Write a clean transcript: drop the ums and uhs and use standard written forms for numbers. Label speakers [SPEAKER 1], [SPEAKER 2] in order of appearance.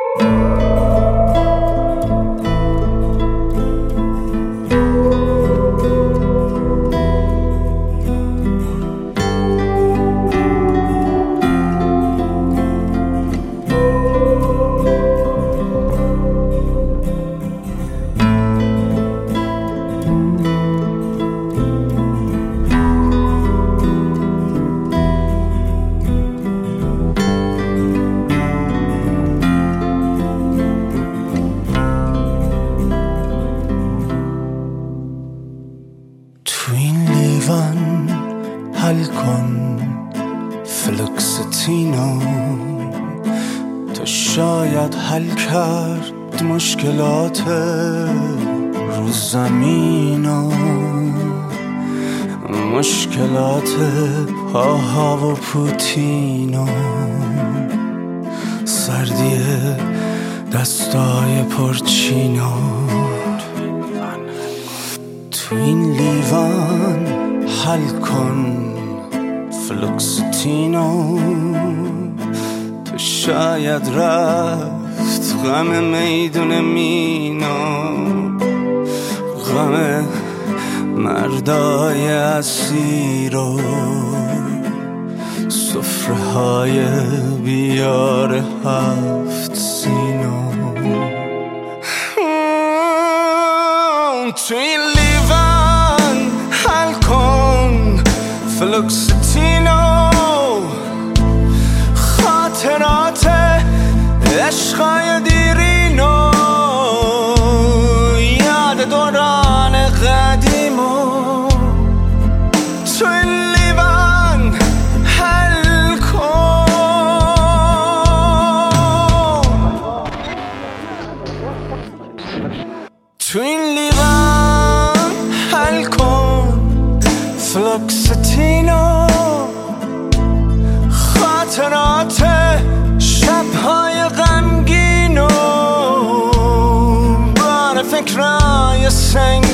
[SPEAKER 1] تو این لیوان حل کن فلوکستینو، تو شاید حل کرد مشکلات رو زمینو، مشکلات آها و پوتینو، سردی دستای پرچینو. تو این لیوان حل کن فلوکستینو، تو شاید رفت غم میدون مینو، غم مردای اسیر و سفره های بیار هفت سینو. تو این لیوان حل کن فلوکستینو، خاطرات عشقای دیرینو، یاد دوران قدیمو. تو این لیوان حل کن. تو این لیوان حل کن فلوکستینو، خاطرات شبهای غمگینو، بار فکرای سنگ